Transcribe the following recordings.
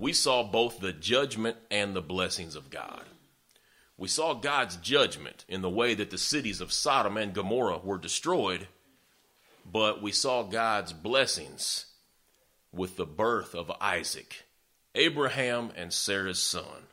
we saw both the judgment and the blessings of God. We saw God's judgment in the way that the cities of Sodom and Gomorrah were destroyed, but we saw God's blessings with the birth of Isaac, Abraham and Sarah's son.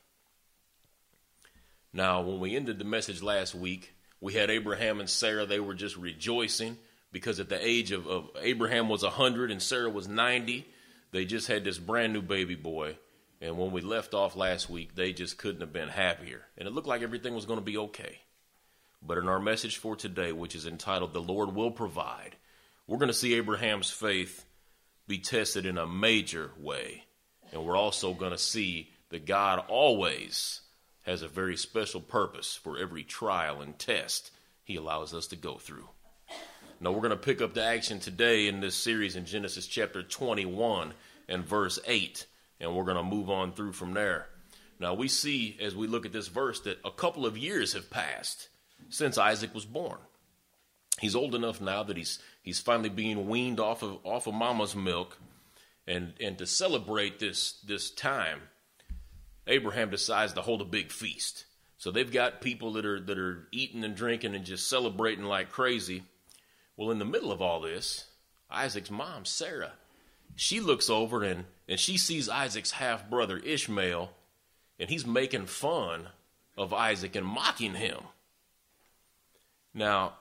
Now, when we ended the message last week, we had Abraham and Sarah. They were just rejoicing because at the age of Abraham was 100 and Sarah was 90. They just had this brand new baby boy. And when we left off last week, they just couldn't have been happier. And it looked like everything was going to be okay. But in our message for today, which is entitled, The Lord Will Provide, we're going to see Abraham's faith be tested in a major way. And we're also going to see that God always has a very special purpose for every trial and test he allows us to go through. Now, we're going to pick up the action today in this series in Genesis chapter 21 and verse 8. And we're going to move on through from there. Now, we see as we look at this verse that a couple of years have passed since Isaac was born. He's old enough now that he's finally being weaned off of mama's milk. And to celebrate this time, Abraham decides to hold a big feast. So they've got people that are eating and drinking and just celebrating like crazy. Well, in the middle of all this, Isaac's mom, Sarah, she looks over and she sees Isaac's half-brother Ishmael, and he's making fun of Isaac and mocking him. Now,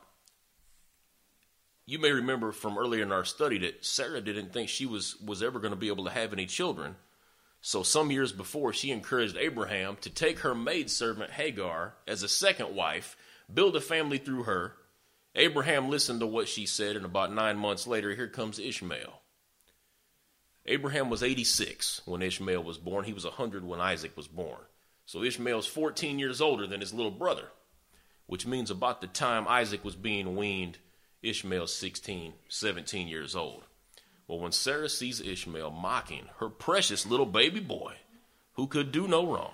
you may remember from earlier in our study that Sarah didn't think she was ever going to be able to have any children. So some years before, she encouraged Abraham to take her maidservant Hagar as a second wife, build a family through her. Abraham listened to what she said, and about 9 months later, here comes Ishmael. Abraham was 86 when Ishmael was born. He was 100 when Isaac was born. So Ishmael's 14 years older than his little brother, which means about the time Isaac was being weaned, Ishmael's 16, 17 years old. Well, when Sarah sees Ishmael mocking her precious little baby boy, who could do no wrong,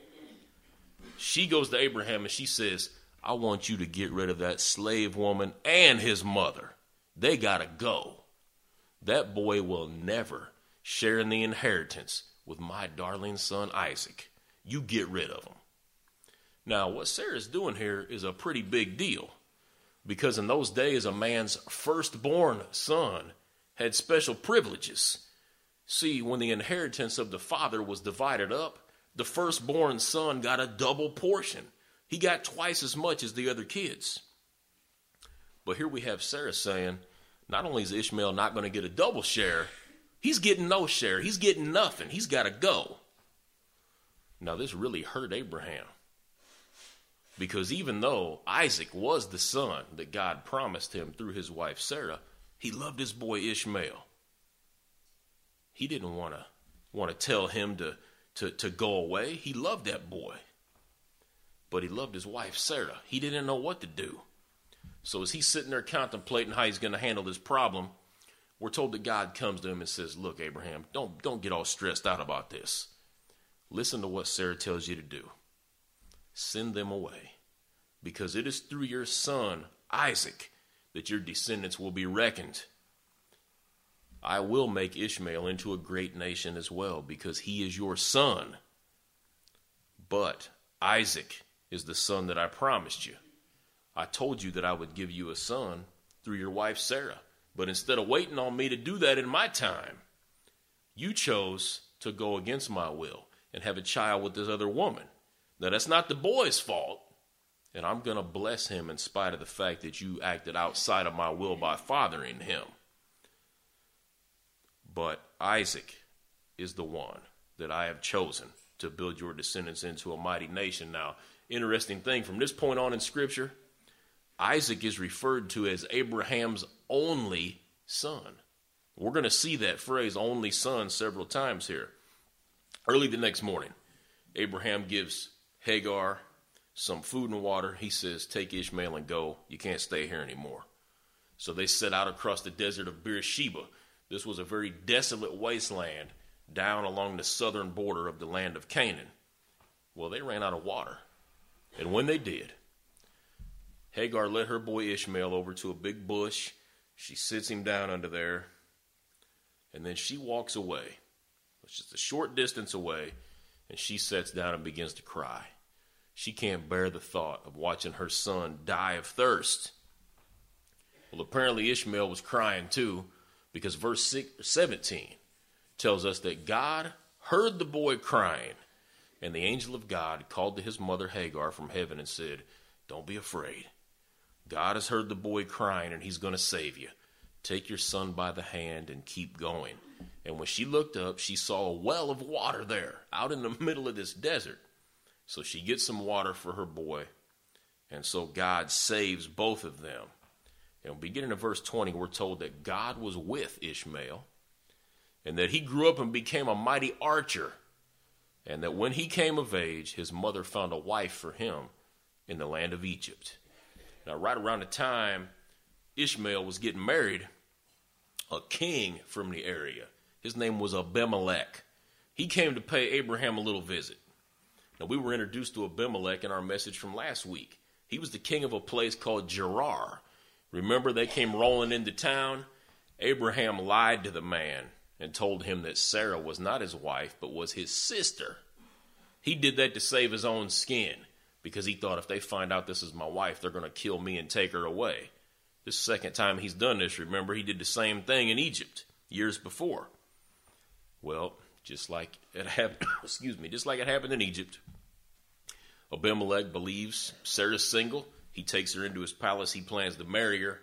she goes to Abraham and she says, I want you to get rid of that slave woman and his mother. They got to go. That boy will never share in the inheritance with my darling son Isaac. You get rid of him. Now, what Sarah's doing here is a pretty big deal, because in those days, a man's firstborn son had special privileges. See, when the inheritance of the father was divided up, the firstborn son got a double portion. He got twice as much as the other kids. But here we have Sarah saying, not only is Ishmael not going to get a double share, he's getting no share. He's getting nothing. He's got to go. Now, this really hurt Abraham, because even though Isaac was the son that God promised him through his wife Sarah, he loved his boy Ishmael. He didn't want to tell him to go away. He loved that boy. But he loved his wife Sarah. He didn't know what to do. So as he's sitting there contemplating how he's going to handle this problem, we're told that God comes to him and says, look, Abraham, don't get all stressed out about this. Listen to what Sarah tells you to do. Send them away, because it is through your son, Isaac, that your descendants will be reckoned. I will make Ishmael into a great nation as well, because he is your son. But Isaac is the son that I promised you. I told you that I would give you a son through your wife Sarah. But instead of waiting on me to do that in my time, you chose to go against my will and have a child with this other woman. Now, that's not the boy's fault, and I'm going to bless him in spite of the fact that you acted outside of my will by fathering him. But Isaac is the one that I have chosen to build your descendants into a mighty nation. Now, interesting thing, from this point on in Scripture, Isaac is referred to as Abraham's only son. We're going to see that phrase, only son, several times here. Early the next morning, Abraham gives Hagar some food and water. He says, take Ishmael and go. You can't stay here anymore. So they set out across the desert of Beersheba. This was a very desolate wasteland down along the southern border of the land of Canaan. Well, they ran out of water. And when they did, Hagar led her boy Ishmael over to a big bush. She sits him down under there, and then she walks away. It's just a short distance away, and she sits down and begins to cry. She can't bear the thought of watching her son die of thirst. Well, apparently Ishmael was crying too, because verse 17 tells us that God heard the boy crying, and the angel of God called to his mother Hagar from heaven and said, "Don't be afraid. God has heard the boy crying, and he's going to save you. Take your son by the hand and keep going." And when she looked up, she saw a well of water there, out in the middle of this desert. So she gets some water for her boy, and so God saves both of them. And beginning in verse 20, we're told that God was with Ishmael, and that he grew up and became a mighty archer, and that when he came of age, his mother found a wife for him in the land of Egypt. Now, right around the time Ishmael was getting married, a king from the area, his name was Abimelech, he came to pay Abraham a little visit. Now, we were introduced to Abimelech in our message from last week. He was the king of a place called Gerar. Remember, they came rolling into town. Abraham lied to the man and told him that Sarah was not his wife, but was his sister. He did that to save his own skin, because he thought if they find out this is my wife, they're going to kill me and take her away. This is the second time he's done this. Remember, he did the same thing in Egypt years before. Well, just like it happened, just like it happened in Egypt, Abimelech believes Sarah's single. He takes her into his palace. He plans to marry her.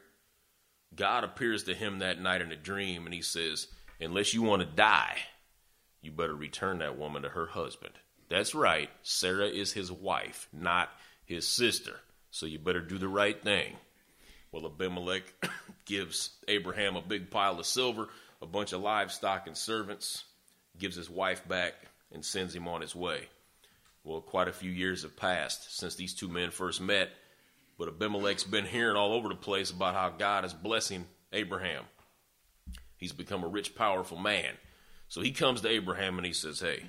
God appears to him that night in a dream, and he says, "Unless you want to die, you better return that woman to her husband." That's right. Sarah is his wife, not his sister. So you better do the right thing. Well, Abimelech gives Abraham a big pile of silver, a bunch of livestock and servants, gives his wife back, and sends him on his way. Well, quite a few years have passed since these two men first met, but Abimelech's been hearing all over the place about how God is blessing Abraham. He's become a rich, powerful man. So he comes to Abraham and he says, "Hey,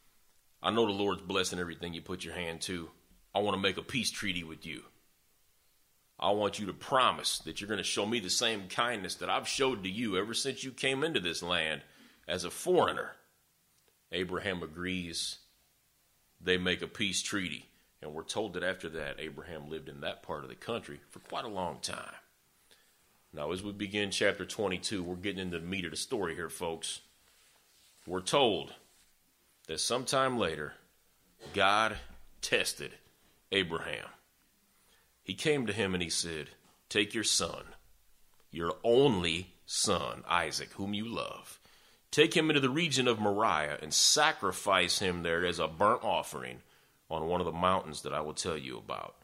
I know the Lord's blessing everything you put your hand to. I want to make a peace treaty with you. I want you to promise that you're going to show me the same kindness that I've showed to you ever since you came into this land as a foreigner." Abraham agrees. They make a peace treaty. And we're told that after that, Abraham lived in that part of the country for quite a long time. Now, as we begin chapter 22, we're getting into the meat of the story here, folks. We're told that sometime later, God tested Abraham. He came to him and he said, "Take your son, your only son, Isaac, whom you love. Take him into the region of Moriah and sacrifice him there as a burnt offering on one of the mountains that I will tell you about."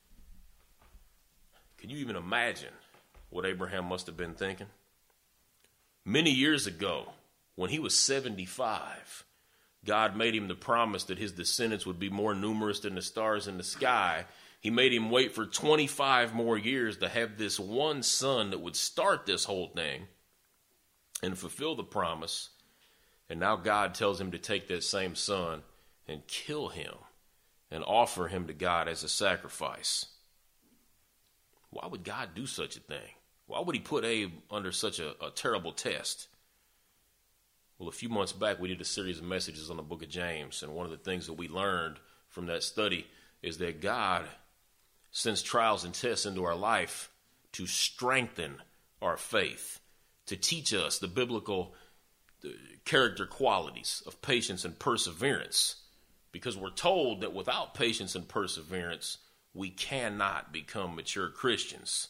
Can you even imagine what Abraham must have been thinking? Many years ago, when he was 75, God made him the promise that his descendants would be more numerous than the stars in the sky. He made him wait for 25 more years to have this one son that would start this whole thing and fulfill the promise. And now God tells him to take that same son and kill him and offer him to God as a sacrifice. Why would God do such a thing? Why would he put Abe under such a terrible test? Well, a few months back, we did a series of messages on the book of James, and one of the things that we learned from that study is that God sends trials and tests into our life to strengthen our faith, to teach us the biblical character qualities of patience and perseverance, because we're told that without patience and perseverance, we cannot become mature Christians.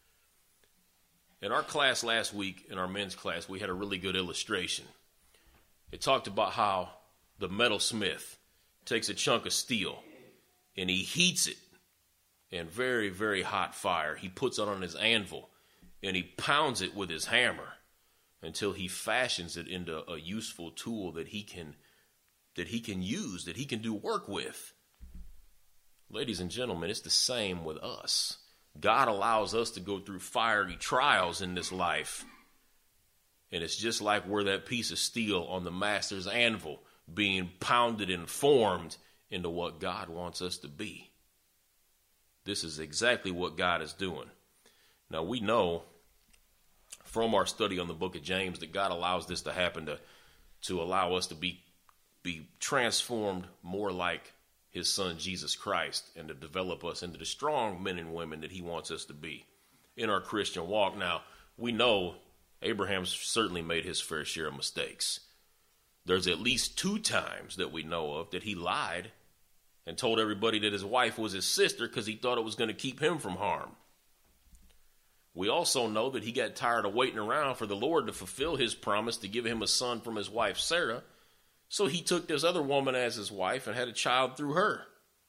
In our class last week, in our men's class, we had a really good illustration. It talked about how the metalsmith takes a chunk of steel and he heats it in very, very hot fire. He puts it on his anvil and he pounds it with his hammer until he fashions it into a useful tool that he can use, that he can do work with. Ladies and gentlemen, it's the same with us. God allows us to go through fiery trials in this life. And it's just like we're that piece of steel on the master's anvil being pounded and formed into what God wants us to be. This is exactly what God is doing. Now, we know from our study on the book of James that God allows this to happen to allow us to be transformed more like his son Jesus Christ, and to develop us into the strong men and women that he wants us to be in our Christian walk. Now, we know Abraham's certainly made his fair share of mistakes. There's at least 2 times that we know of that he lied and told everybody that his wife was his sister because he thought it was going to keep him from harm. We also know that he got tired of waiting around for the Lord to fulfill his promise to give him a son from his wife Sarah. So he took this other woman as his wife and had a child through her.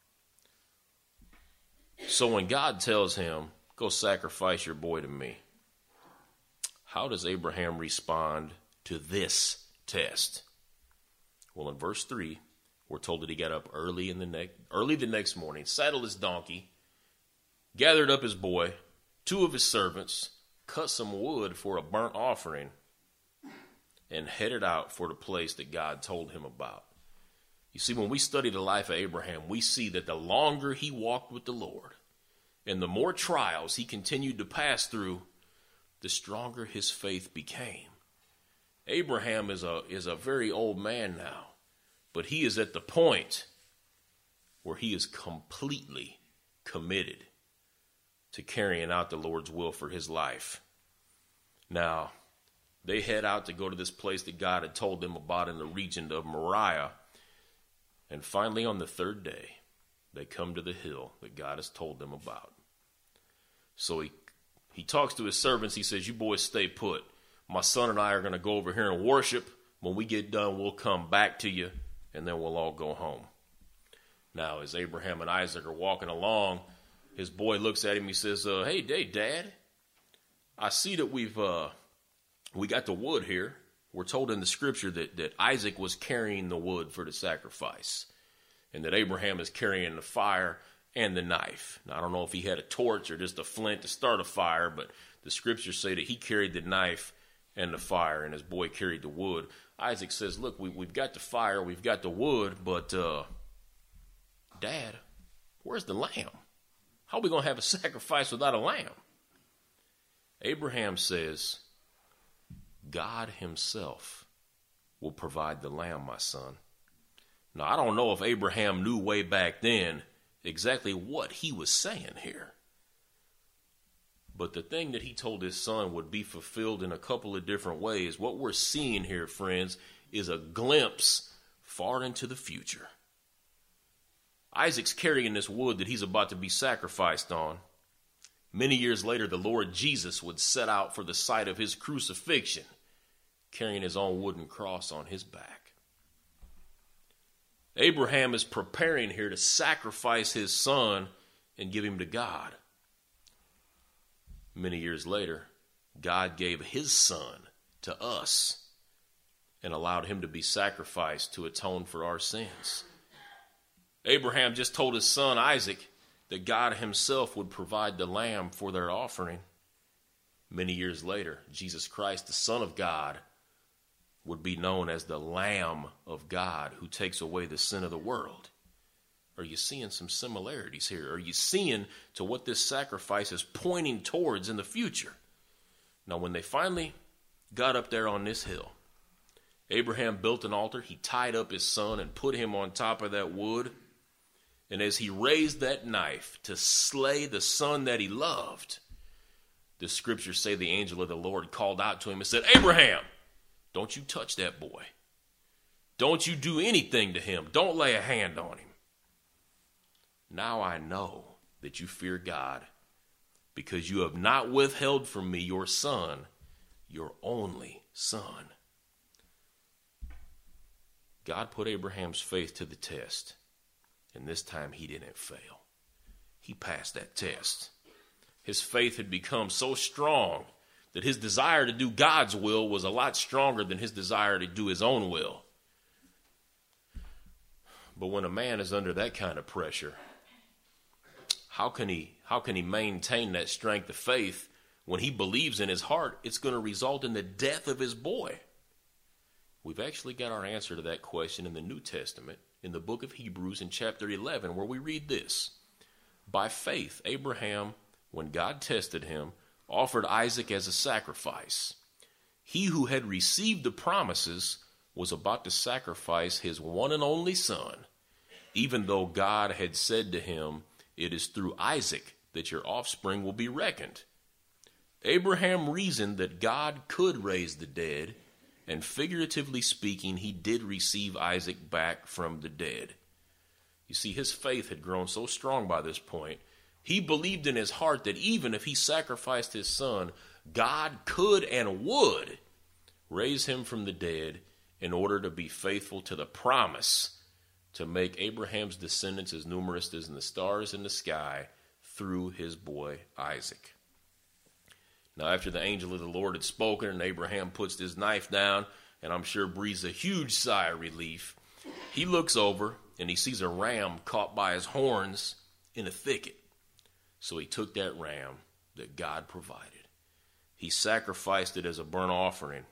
So when God tells him, go sacrifice your boy to me, how does Abraham respond to this test? Well, in verse 3, we're told that he got up early the next morning, saddled his donkey, gathered up his boy, 2 of his servants, cut some wood for a burnt offering, and headed out for the place that God told him about. You see, when we study the life of Abraham, we see that the longer he walked with the Lord and the more trials he continued to pass through, the stronger his faith became. Abraham is a very old man now, but he is at the point where he is completely committed to carrying out the Lord's will for his life. Now, they head out to go to this place that God had told them about in the region of Moriah. And finally, on the 3rd day, they come to the hill that God has told them about. So he talks to his servants. He says, you boys stay put. My son and I are going to go over here and worship. When we get done, we'll come back to you, and then we'll all go home. Now, as Abraham and Isaac are walking along, his boy looks at him. He says, hey, Dad, I see that we got the wood here. We're told in the scripture that Isaac was carrying the wood for the sacrifice, and that Abraham is carrying the fire and the knife. Now, I don't know if he had a torch or just a flint to start a fire, but the scriptures say that he carried the knife and the fire, and his boy carried the wood. Isaac says, look, we've got the fire, we've got the wood, but Dad, where's the lamb? How are we going to have a sacrifice without a lamb? Abraham says, God himself will provide the lamb, my son. Now, I don't know if Abraham knew way back then exactly what he was saying here. But the thing that he told his son would be fulfilled in a couple of different ways. What we're seeing here, friends, is a glimpse far into the future. Isaac's carrying this wood that he's about to be sacrificed on. Many years later, the Lord Jesus would set out for the site of his crucifixion, carrying his own wooden cross on his back. Abraham is preparing here to sacrifice his son and give him to God. Many years later, God gave his son to us and allowed him to be sacrificed to atone for our sins. Abraham just told his son Isaac that God himself would provide the lamb for their offering. Many years later, Jesus Christ, the Son of God, would be known as the Lamb of God who takes away the sin of the world. Are you seeing some similarities here? Are you seeing to what this sacrifice is pointing towards in the future? Now, when they finally got up there on this hill, Abraham built an altar. He tied up his son and put him on top of that wood. And as he raised that knife to slay the son that he loved, the scriptures say the angel of the Lord called out to him and said, Abraham, don't you touch that boy. Don't you do anything to him. Don't lay a hand on him. Now I know that you fear God, because you have not withheld from me your son, your only son. God put Abraham's faith to the test, and this time he didn't fail. He passed that test. His faith had become so strong that his desire to do God's will was a lot stronger than his desire to do his own will. But when a man is under that kind of pressure, how can he maintain that strength of faith when he believes in his heart it's going to result in the death of his boy? We've actually got our answer to that question in the New Testament, in the book of Hebrews in chapter 11, where we read this. By faith, Abraham, when God tested him, offered Isaac as a sacrifice. He who had received the promises was about to sacrifice his one and only son, even though God had said to him, "It is through Isaac that your offspring will be reckoned." Abraham reasoned that God could raise the dead, and figuratively speaking, he did receive Isaac back from the dead. You see, his faith had grown so strong by this point, he believed in his heart that even if he sacrificed his son, God could and would raise him from the dead in order to be faithful to the promise to make Abraham's descendants as numerous as the stars in the sky through his boy Isaac. Now, after the angel of the Lord had spoken and Abraham puts his knife down, and I'm sure breathes a huge sigh of relief, he looks over and he sees a ram caught by his horns in a thicket. So he took that ram that God provided. He sacrificed it as a burnt offering.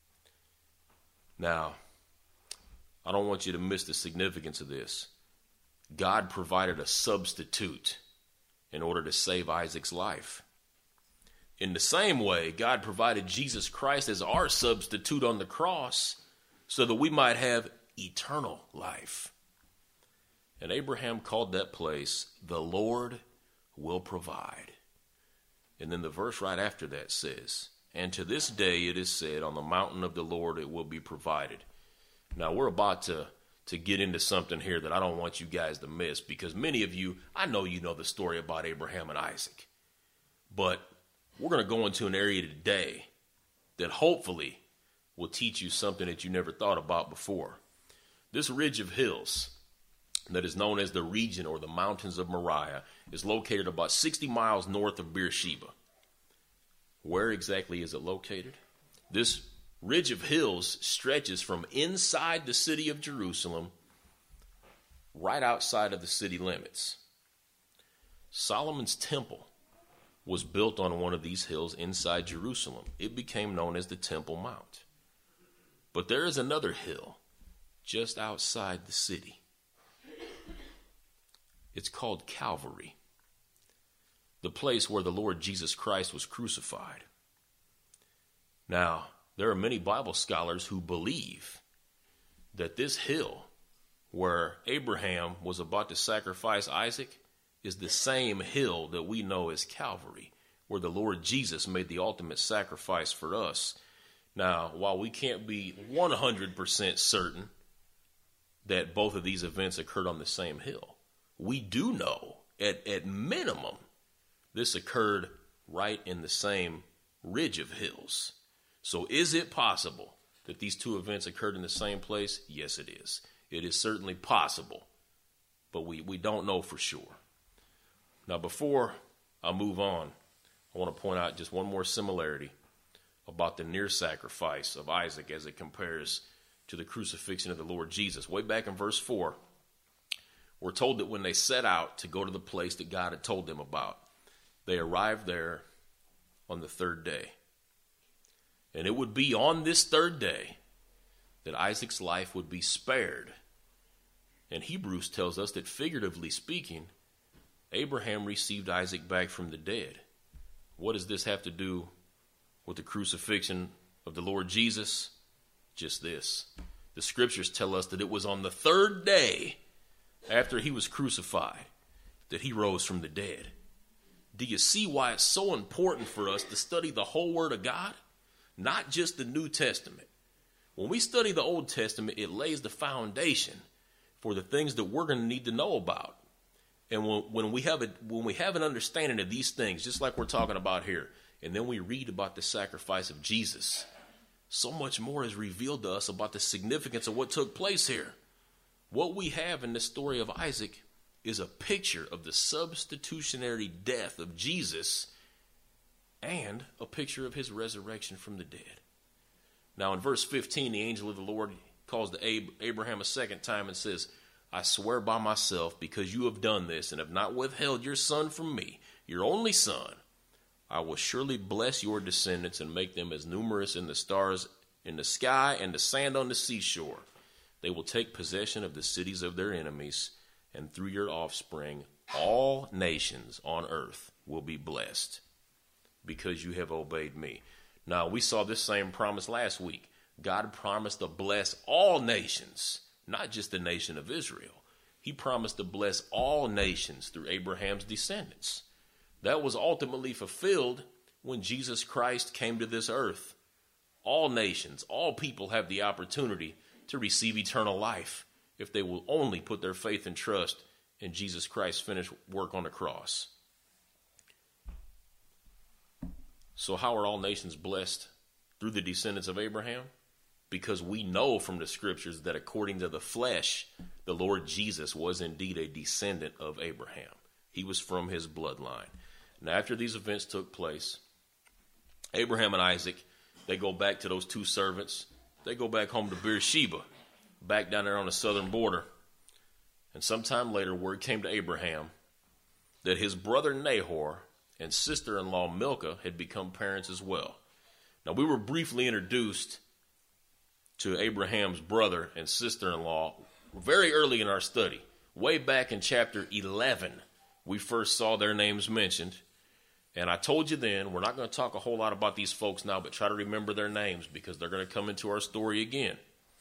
Now, I don't want you to miss the significance of this. God provided a substitute in order to save Isaac's life. In the same way, God provided Jesus Christ as our substitute on the cross so that we might have eternal life. And Abraham called that place, "The Lord will provide." And then the verse right after that says, "And to this day it is said, on the mountain of the Lord it will be provided." Now we're about to get into something here that I don't want you guys to miss, because many of you, I know you know the story about Abraham and Isaac. But we're going to go into an area today that hopefully will teach you something that you never thought about before. This ridge of hills that is known as the region or the mountains of Moriah is located about 60 miles north of Beersheba. Where exactly is it located? This ridge of hills stretches from inside the city of Jerusalem right outside of the city limits. Solomon's temple was built on one of these hills inside Jerusalem. It became known as the Temple Mount. But there is another hill just outside the city. It's called Calvary, the place where the Lord Jesus Christ was crucified. Now, there are many Bible scholars who believe that this hill where Abraham was about to sacrifice Isaac is the same hill that we know as Calvary, where the Lord Jesus made the ultimate sacrifice for us. Now, while we can't be 100% certain that both of these events occurred on the same hill, we do know, at minimum, this occurred right in the same ridge of hills. So is it possible that these two events occurred in the same place? Yes, it is. It is certainly possible, but we don't know for sure. Now, before I move on, I want to point out just one more similarity about the near sacrifice of Isaac as it compares to the crucifixion of the Lord Jesus. Way back in verse 4, we're told that when they set out to go to the place that God had told them about, they arrived there on the third day. And it would be on this third day that Isaac's life would be spared. And Hebrews tells us that, figuratively speaking, Abraham received Isaac back from the dead. What does this have to do with the crucifixion of the Lord Jesus? Just this. The scriptures tell us that it was on the third day after he was crucified that he rose from the dead. Do you see why it's so important for us to study the whole Word of God? Not just the New Testament. When we study the Old Testament, it lays the foundation for the things that we're going to need to know about. And when we have an understanding of these things, just like we're talking about here, and then we read about the sacrifice of Jesus, so much more is revealed to us about the significance of what took place here. What we have in the story of Isaac is a picture of the substitutionary death of Jesus and a picture of his resurrection from the dead. Now, in verse 15, the angel of the Lord calls to Abraham a second time and says, "I swear by myself, because you have done this and have not withheld your son from me, your only son, I will surely bless your descendants and make them as numerous as the stars in the sky and the sand on the seashore. They will take possession of the cities of their enemies, and through your offspring, all nations on earth will be blessed, because you have obeyed me." Now, we saw this same promise last week. God promised to bless all nations, not just the nation of Israel. He promised to bless all nations through Abraham's descendants. That was ultimately fulfilled when Jesus Christ came to this earth. All nations, all people have the opportunity to receive eternal life if they will only put their faith and trust in Jesus Christ's finished work on the cross. So how are all nations blessed through the descendants of Abraham? Because we know from the scriptures that according to the flesh, the Lord Jesus was indeed a descendant of Abraham. He was from his bloodline. And after these events took place, Abraham and Isaac, they go back to those two servants. They go back home to Beersheba, back down there on the southern border. And sometime later, word came to Abraham that his brother Nahor and sister-in-law Milcah had become parents as well. Now, we were briefly introduced to Abraham's brother and sister-in-law very early in our study. Way back in chapter 11, we first saw their names mentioned. And I told you then, we're not going to talk a whole lot about these folks now, but try to remember their names because they're going to come into our story again.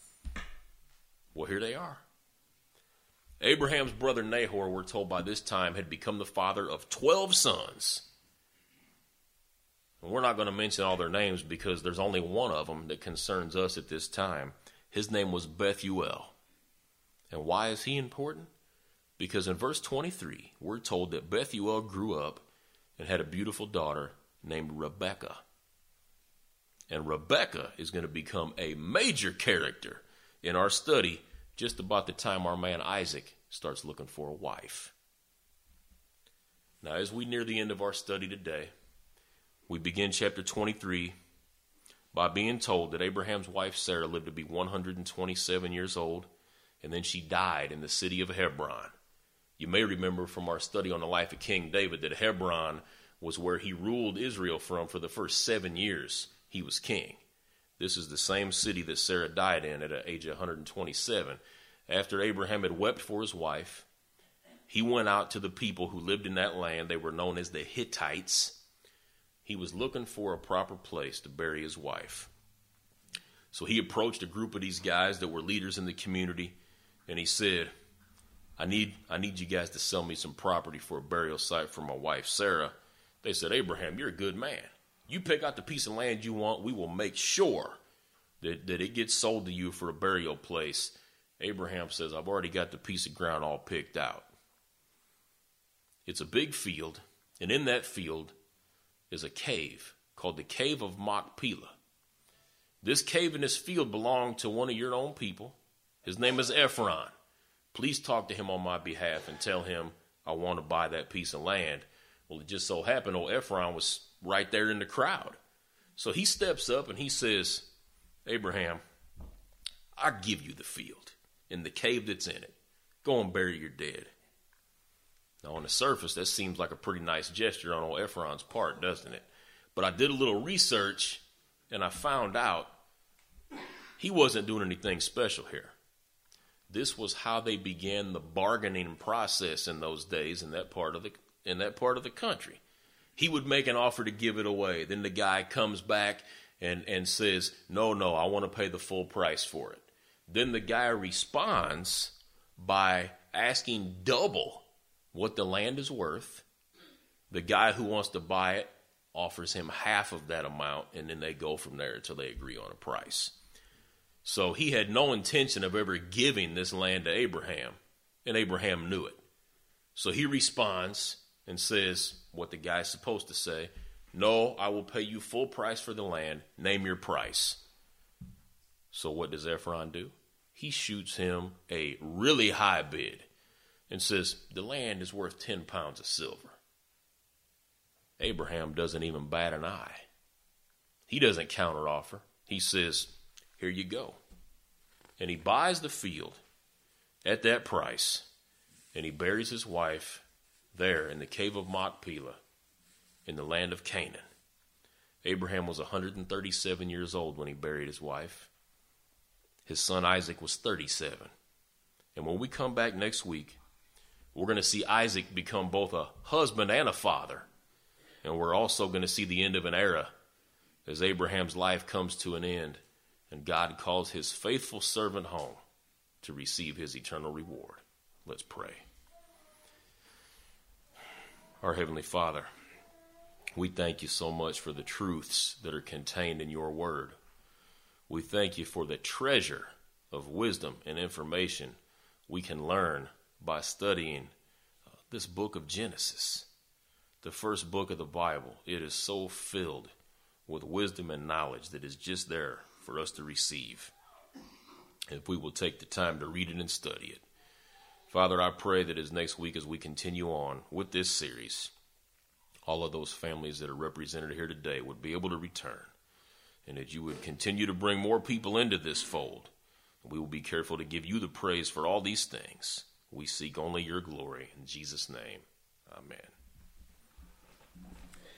Well, here they are. Abraham's brother Nahor, we're told by this time, had become the father of 12 sons. And we're not going to mention all their names because there's only one of them that concerns us at this time. His name was Bethuel. And why is he important? Because in verse 23, we're told that Bethuel grew up and had a beautiful daughter named Rebekah. And Rebekah is going to become a major character in our study just about the time our man Isaac starts looking for a wife. Now, as we near the end of our study today, we begin chapter 23 by being told that Abraham's wife Sarah lived to be 127 years old, and then she died in the city of Hebron. You may remember from our study on the life of King David that Hebron was where he ruled Israel from for the first 7 years he was king. This is the same city that Sarah died in at the age of 127. After Abraham had wept for his wife, he went out to the people who lived in that land. They were known as the Hittites. He was looking for a proper place to bury his wife. So he approached a group of these guys that were leaders in the community, and he said, I need you guys to sell me some property for a burial site for my wife, Sarah. They said, Abraham, you're a good man. You pick out the piece of land you want. We will make sure that it gets sold to you for a burial place. Abraham says, I've already got the piece of ground all picked out. It's a big field, and in that field is a cave called the Cave of Machpelah. This cave in this field belonged to one of your own people. His name is Ephron. Please talk to him on my behalf and tell him I want to buy that piece of land. Well, it just so happened old Ephron was right there in the crowd. So he steps up and he says, Abraham, I'll give you the field and the cave that's in it. Go and bury your dead. Now, on the surface, that seems like a pretty nice gesture on old Ephron's part, doesn't it? But I did a little research, and I found out he wasn't doing anything special here. This was how they began the bargaining process in those days in that part of the country. He would make an offer to give it away. Then the guy comes back and says, no, I want to pay the full price for it. Then the guy responds by asking double what the land is worth. The guy who wants to buy it offers him half of that amount, and then they go from there until they agree on a price. So he had no intention of ever giving this land to Abraham, and Abraham knew it. So he responds and says what the guy's supposed to say. No, I will pay you full price for the land. Name your price. So what does Ephron do? He shoots him a really high bid and says, the land is worth 10 pounds of silver. Abraham doesn't even bat an eye. He doesn't counteroffer. He says, here you go. And he buys the field at that price, and he buries his wife there in the Cave of Machpelah in the land of Canaan. Abraham was 137 years old when he buried his wife. His son Isaac was 37. And when we come back next week, we're going to see Isaac become both a husband and a father. And we're also going to see the end of an era as Abraham's life comes to an end and God calls his faithful servant home to receive his eternal reward. Let's pray. Our Heavenly Father, we thank you so much for the truths that are contained in your word. We thank you for the treasure of wisdom and information we can learn by studying this book of Genesis, the first book of the Bible. It is so filled with wisdom and knowledge that is just there for us to receive, if we will take the time to read it and study it. Father, I pray that as next week, as we continue on with this series, all of those families that are represented here today would be able to return, and that you would continue to bring more people into this fold. We will be careful to give you the praise for all these things. We seek only your glory. In Jesus' name, amen.